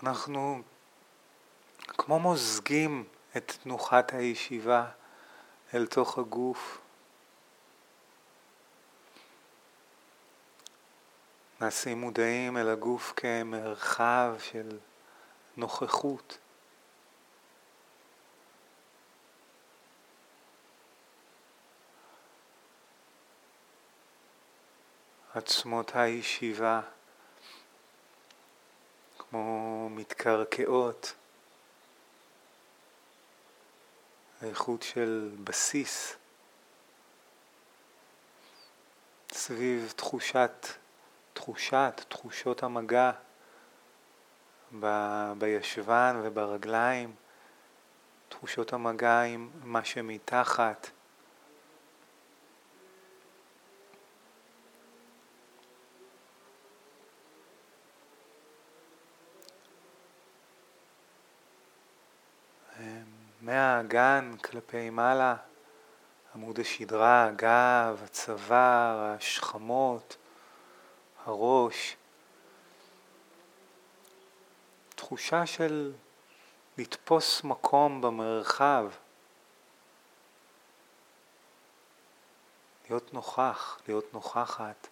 אנחנו כמו מוזגים את תנוחת הישיבה אל תוך הגוף. נעשים מודעים אל הגוף כמרחב של נוכחות. עצמות הישיבה כמו מתקרקעות, איכות של בסיס סביב תחושות המגע בישבן וברגליים, תחושות המגע עם מה שמתחת. מהאגן כלפי מעלה, עמוד השדרה, הגב, הצוואר, השכמות, הראש. תחושה של לתפוס מקום במרחב, להיות נוכח, להיות נוכחת.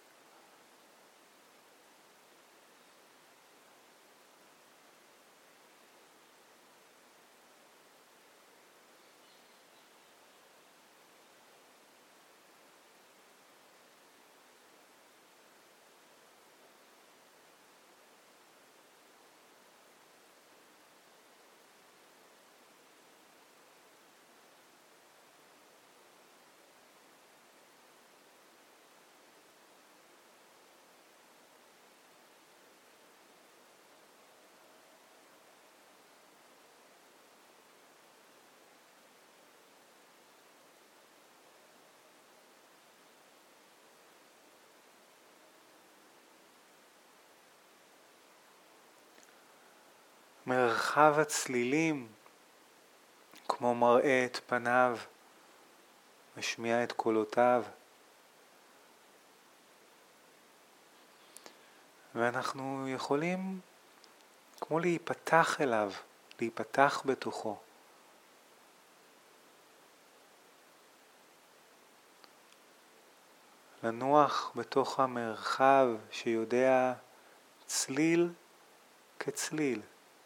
מרחב הצלילים כמו מראה את פניו, משמיע את קולותיו. ואנחנו יכולים כמו להיפתח אליו, להיפתח בתוכו. לנוח בתוך המרחב שיודע צליל כצליל.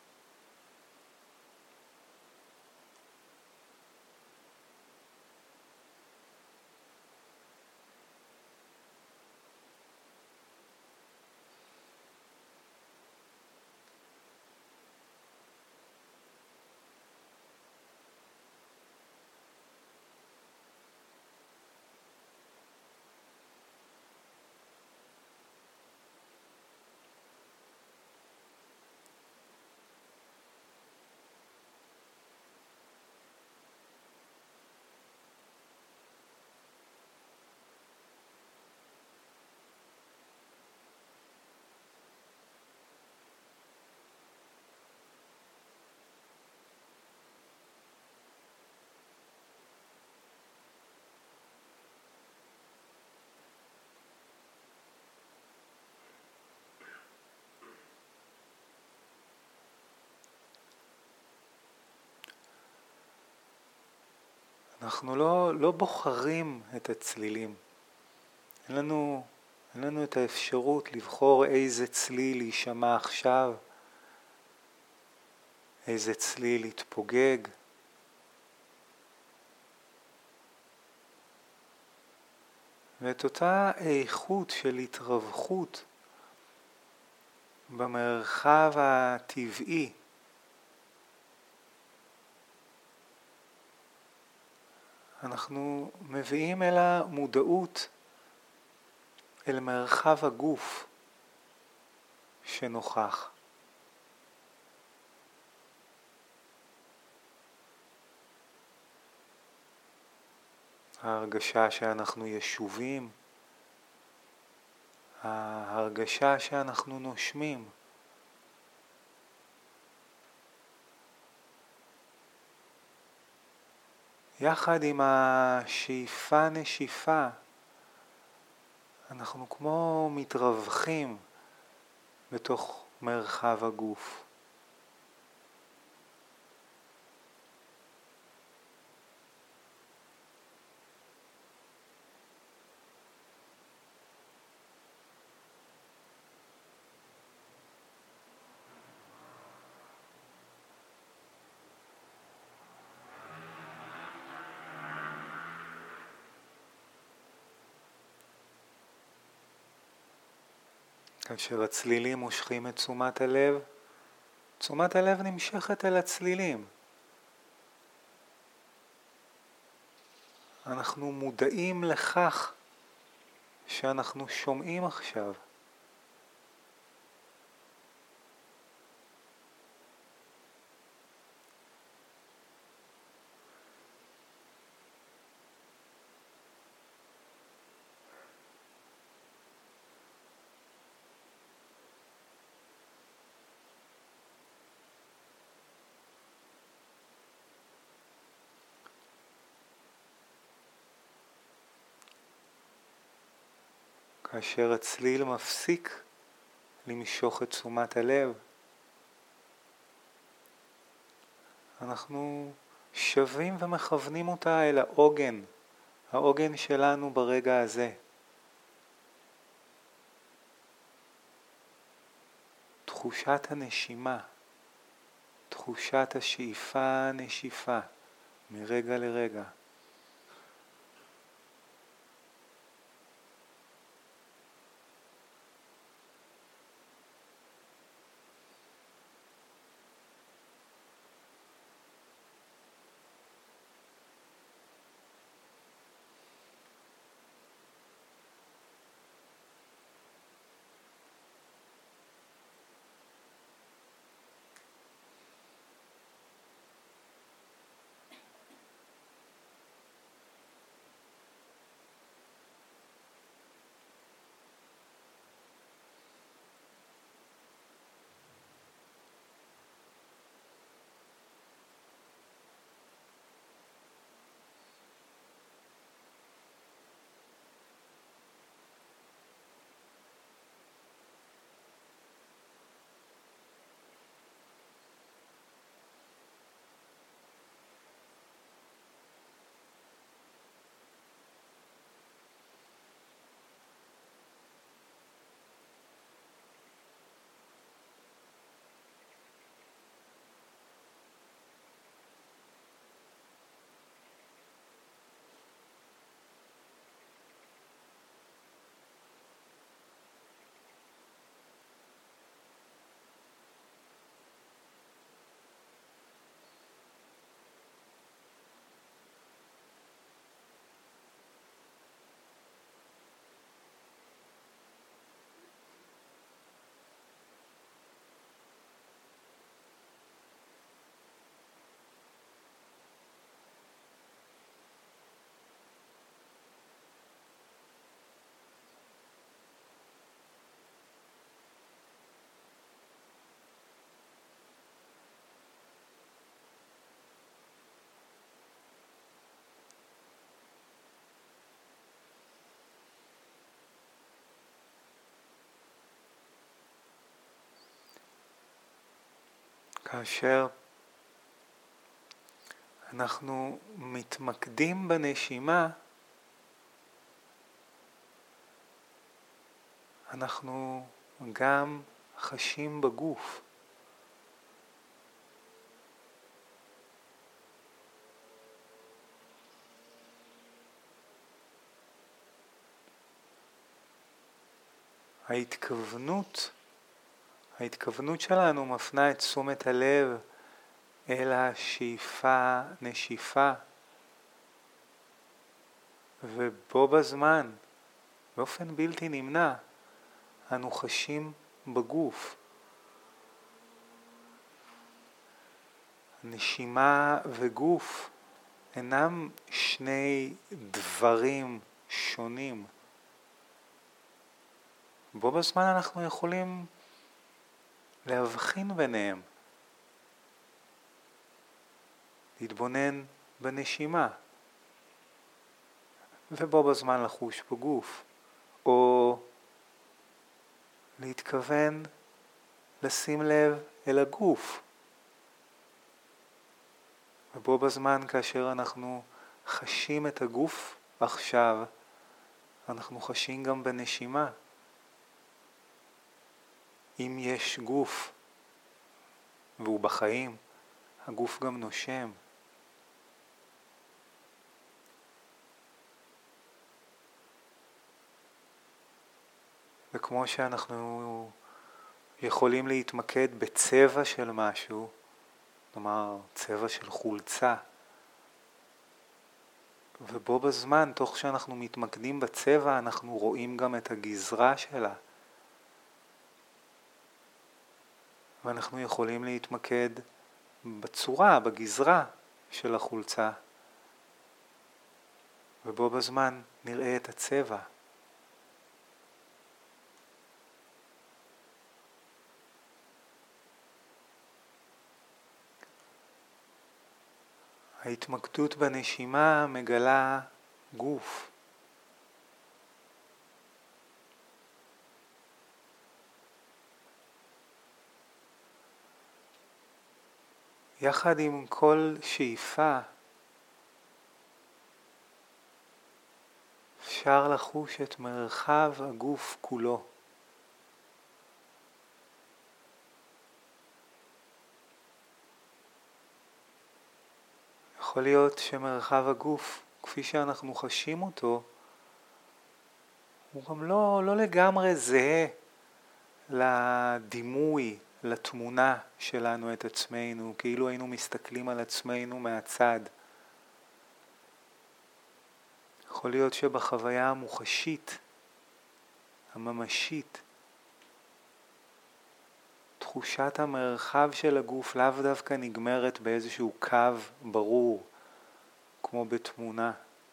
אנחנו לא בוחרים את הצלילים. אין לנו את האפשרות לבחור איזה צליל יישמע עכשיו, איזה צליל יתפוגג. ואת אותה איכות של התרווחות במרחב הטבעי, אנחנו מביאים אל המודעות, אל מרחב הגוף שנוכח. ההרגשה שאנחנו ישובים, ההרגשה שאנחנו נושמים. יחד עם השאיפה נשיפה, אנחנו כמו מתרווחים בתוך מרחב הגוף. כאשר הצלילים מושכים את תשומת הלב נמשכת אל הצלילים. אנחנו מודעים לכך שאנחנו שומעים עכשיו. כאשר הצליל מפסיק למשוך את תשומת הלב, אנחנו שווים ומכוונים אותה אל העוגן שלנו ברגע הזה. תחושת הנשימה, תחושת השאיפה נשיפה מרגע לרגע. כאשר אנחנו מתמקדים בנשימה, אנחנו גם חשים בגוף. ההתכוונות שלנו מפנה את תשומת הלב אל השאיפה נשיפה, ובו בזמן, באופן בלתי נמנע, אנו חשים בגוף. נשימה וגוף אינם שני דברים שונים. בו בזמן אנחנו יכולים להבחין ביניהם, להתבונן בנשימה, ובו בזמן לחוש בגוף, או להתכוון לשים לב אל הגוף, ובו בזמן כאשר אנחנו חשים את הגוף עכשיו, אנחנו חשים גם בנשימה. אם יש גוף והוא בחיים, הגוף גם נושם. וכמו שאנחנו יכולים להתמקד בצבע של משהו, כלומר צבע של חולצה, ובו בזמן, תוך שאנחנו מתמקדים בצבע, אנחנו רואים גם את הגזרה שלה. ואנחנו יכולים להתמקד בצורה, בגזרה של החולצה, ובו בזמן נראה את הצבע. ההתמקדות בנשימה מגלה גוף. יחד עם כל שאיפה אפשר לחוש את מרחב הגוף כולו. יכול להיות שמרחב הגוף, כפי שאנחנו חשים אותו, הוא גם לא לגמרי זהה לדימוי, לתמונה שלנו את עצמנו, כאילו היינו מסתכלים על עצמנו מהצד. יכול להיות שבחוויה המוחשית, הממשית, תחושת המרחב של הגוף לאו דווקא נגמרת באיזשהו קו ברור, כמו בתמונה.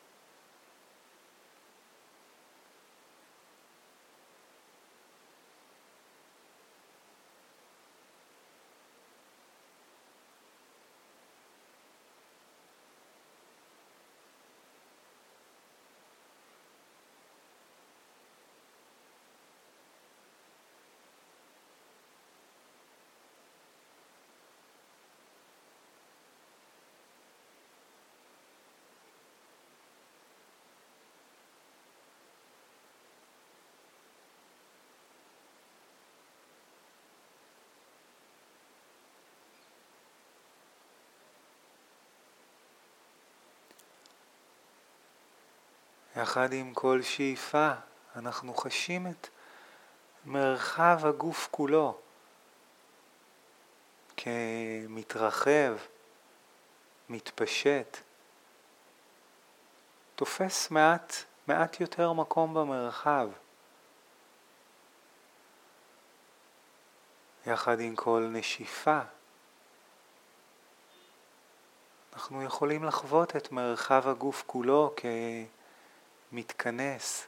יחד עם כל שאיפה אנחנו חשים את מרחב הגוף כולו כמתרחב, מתפשט, תופס מעט יותר מקום במרחב. יחד עם כל נשיפה אנחנו יכולים לחוות את מרחב הגוף כולו כמתכנס.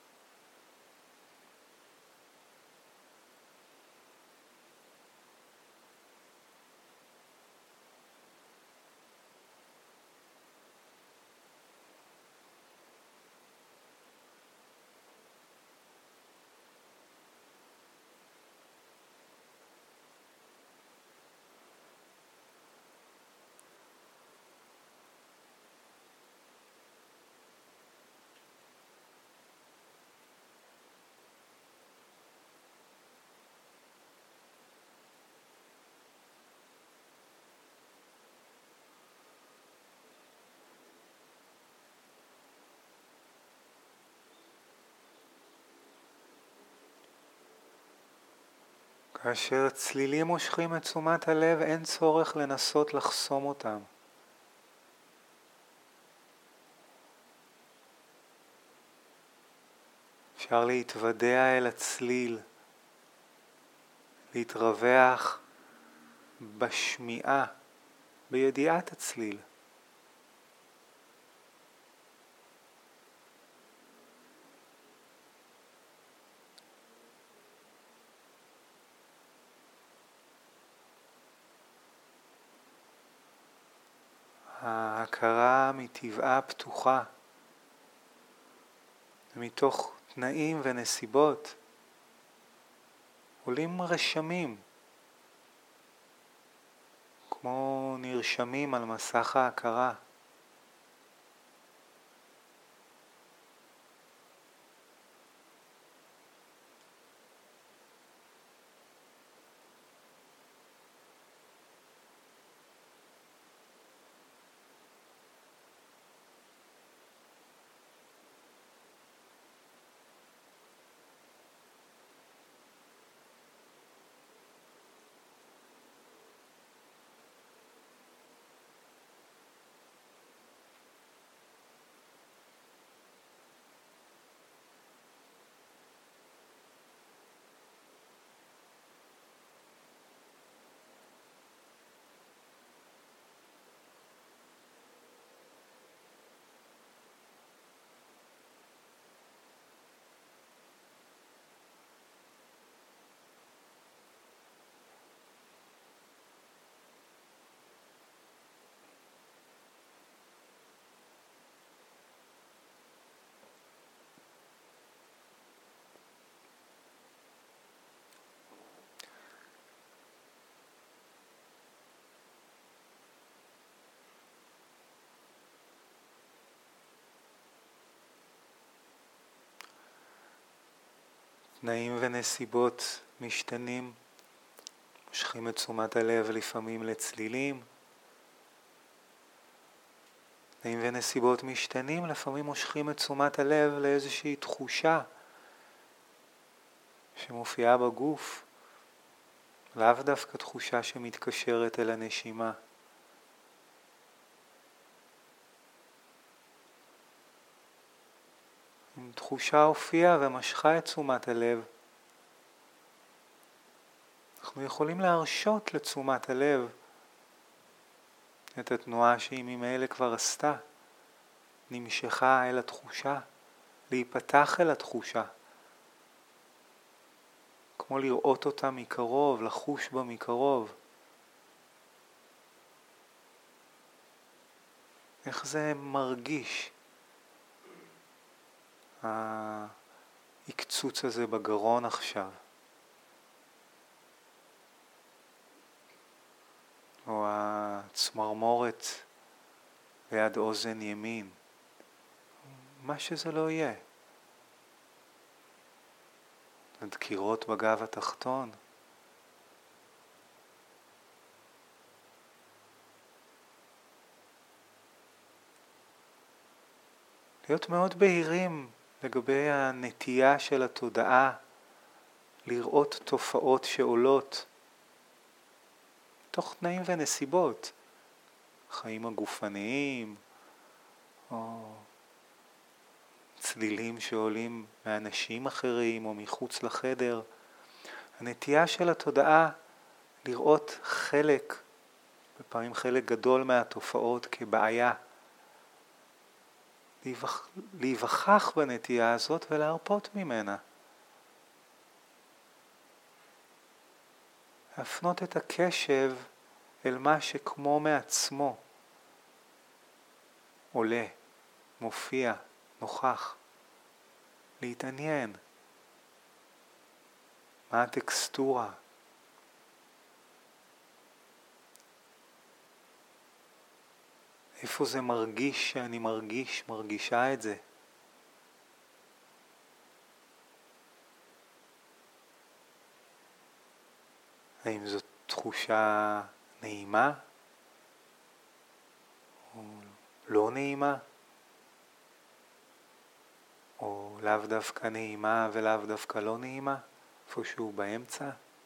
כאשר צלילים מושכים את תשומת הלב, אין צורך לנסות לחסום אותם. אפשר להתוודע אל הצליל, להתרווח בשמיעה, בידיעת הצליל. ההכרה מטבעה פתוחה, ומתוך תנאים ונסיבות עולים רשמים, כמו נרשמים על מסך ההכרה. תנאים ונסיבות משתנים, מושכים את תשומת הלב לפעמים לצלילים. תנאים ונסיבות משתנים, לפעמים מושכים את תשומת הלב לאיזושהי תחושה שמופיעה בגוף, לאו דווקא תחושה שמתקשרת אל הנשימה. אם תחושה הופיעה ומשכה את תשומת הלב, אנחנו יכולים להרשות לתשומת הלב את התנועה שהיא ממילא כבר עשתה, נמשכה אל התחושה, להיפתח אל התחושה, כמו לראות אותה מקרוב, לחוש בה מקרוב. איך זה מרגיש, ההקצוץ הזה בגרון עכשיו, או הצמרמורת ליד אוזן ימין, מה שזה לא יהיה. הדקירות בגב התחתון, להיות מאוד בהירים לגבי הנטייה של התודעה לראות תופעות שעולות תוך תנאים ונסיבות, חיים הגופניים או צלילים שעולים מאנשים אחרים או מחוץ לחדר. הנטייה של התודעה לראות בפעמים חלק גדול מהתופעות כבעיה, להיווכח בנטייה הזאת ולהרפות ממנה. להפנות את הקשב אל מה שכמו מעצמו עולה, מופיע, נוכח. להתעניין. מה הטקסטורה? איפה זה מרגיש שאני מרגישה את זה? האם זו תחושה נעימה? או לא נעימה? או לאו דווקא נעימה ולאו דווקא לא נעימה? איפשהו באמצע?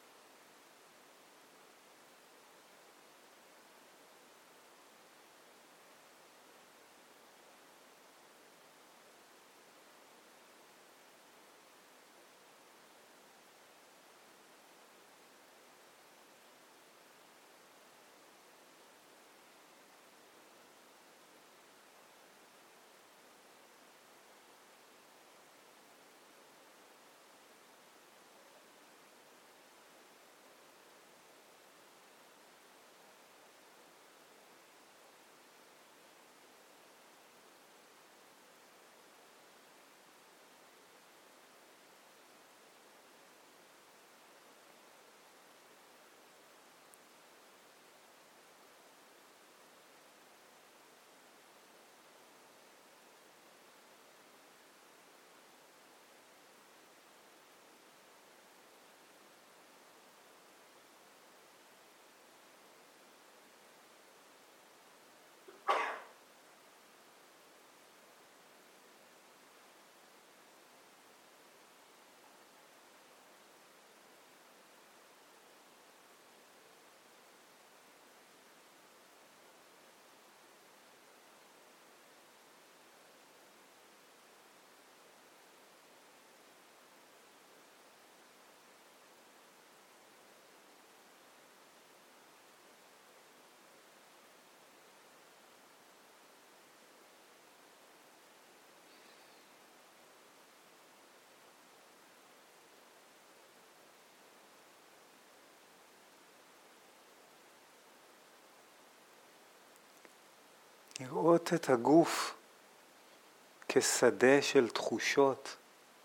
לראות את הגוף כשדה של תחושות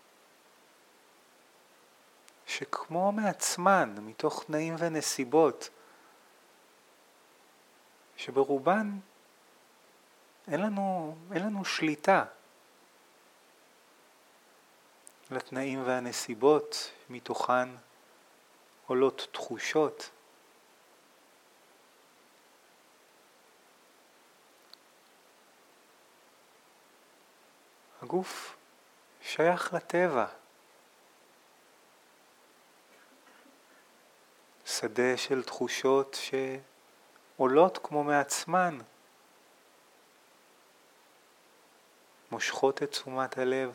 שכמו מעצמן, מתוך תנאים ונסיבות, שברובן אין לנו שליטה. לתנאים והנסיבות מתוכן עולות תחושות. הגוף שייך לטבע. שדה של תחושות שעולות כמו מעצמן. מושכות את תשומת הלב.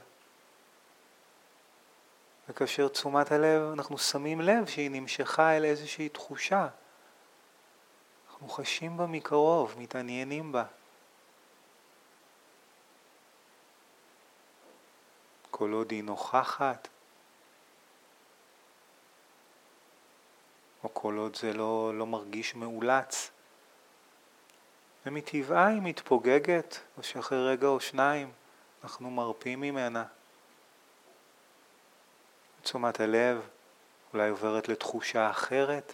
וכאשר תשומת הלב, אנחנו שמים לב שהיא נמשכה אל איזושהי תחושה. אנחנו חשים בה מקרוב, מתעניינים בה. כל עוד היא נוכחת, או כל עוד זה לא מרגיש מאולץ. ומטבעה היא מתפוגגת, או שאחרי רגע או שניים אנחנו מרפים ממנה. תשומת הלב אולי עוברת לתחושה אחרת.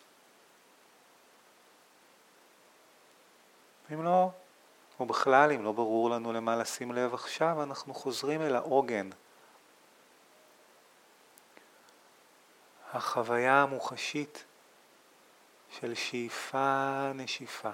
אם לא, או בכלל אם לא ברור לנו למה לשים לב עכשיו, אנחנו חוזרים אל העוגן. החוויה המוחשית של שאיפה נשיפה.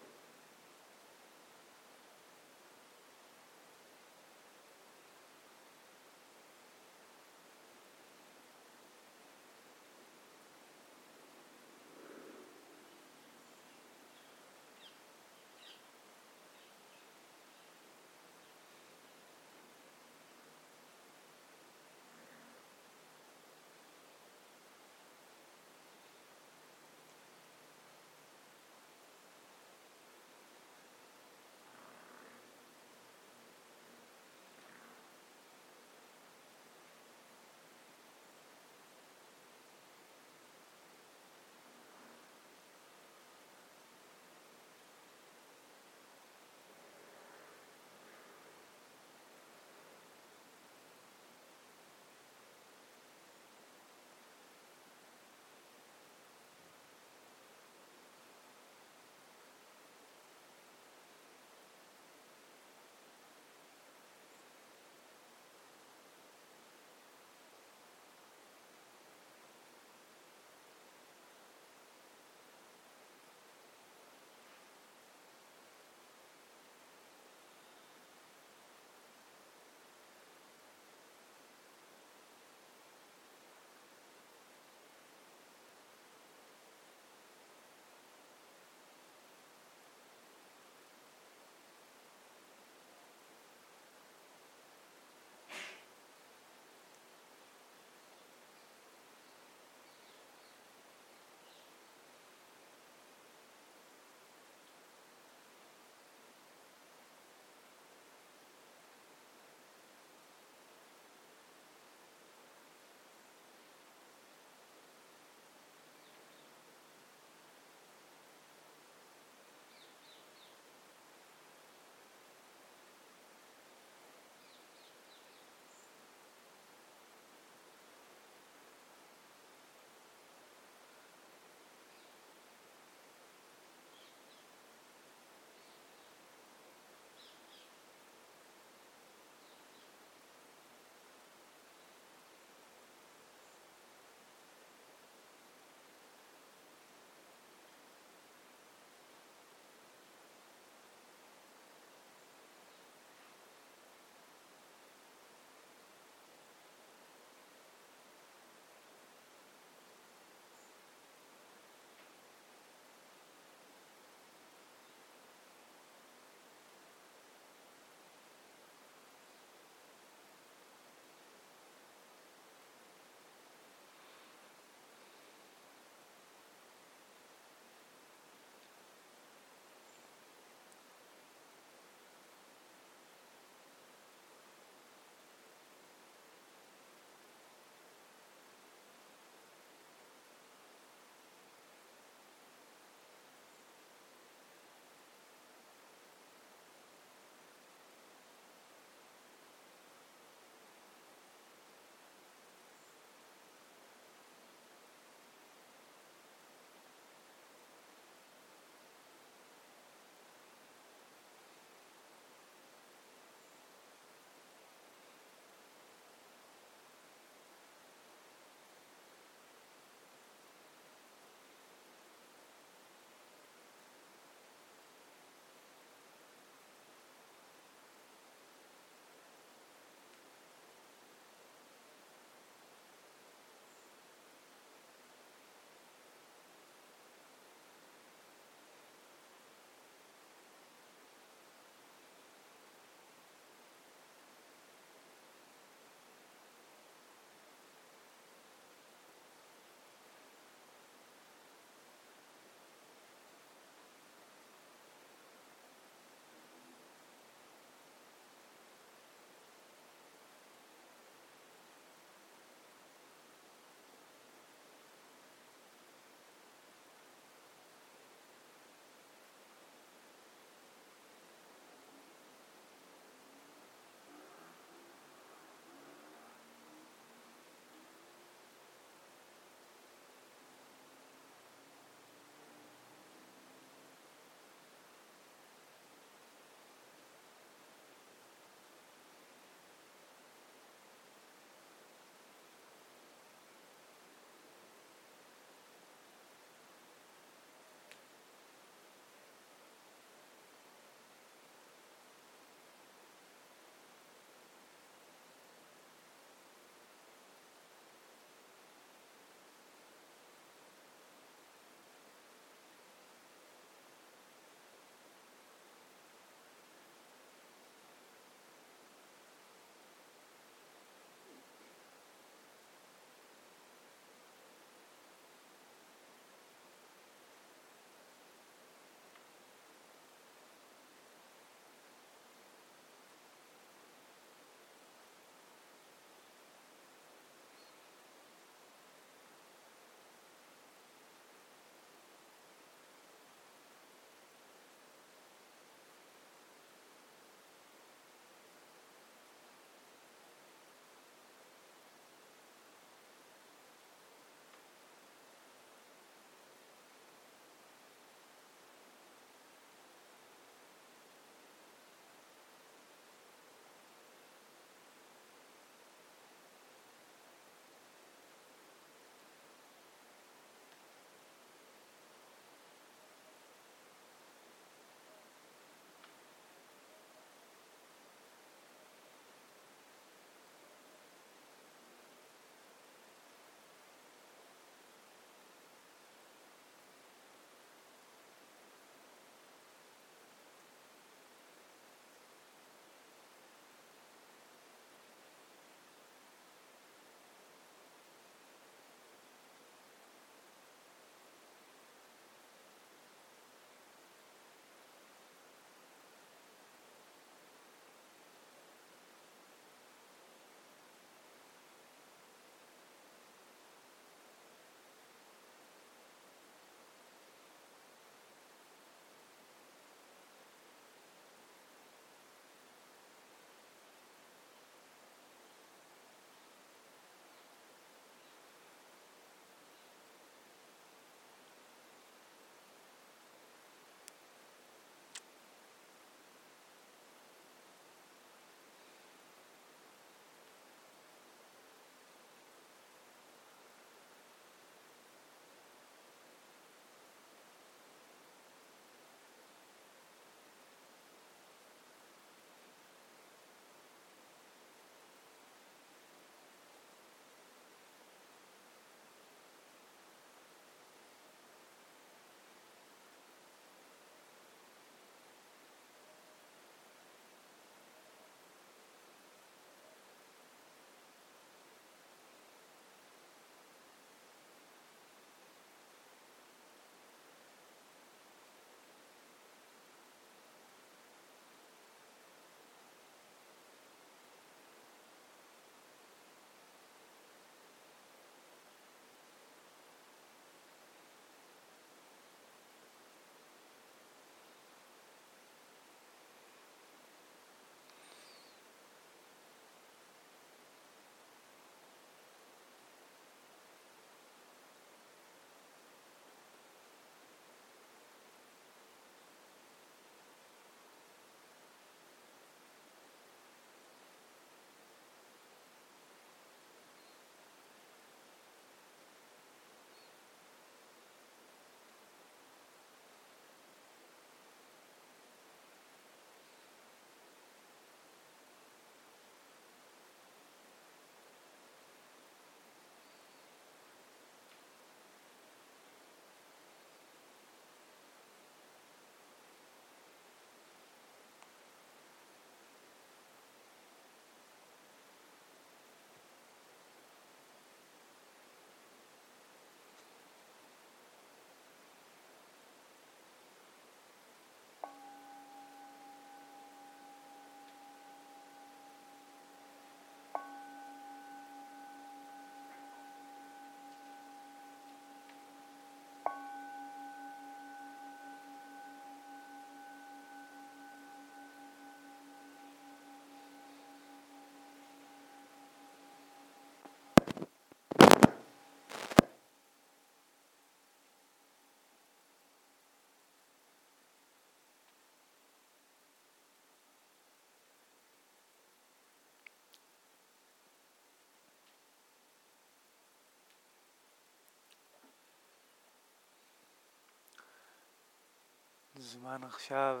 זמן עכשיו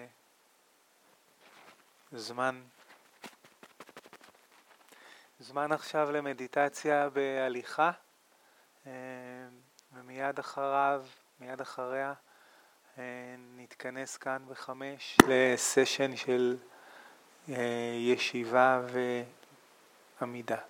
זמן עכשיו למדיטציה בהליכה, ומיד אחריה נתכנס כאן ב5 לסשן של ישיבה ועמידה.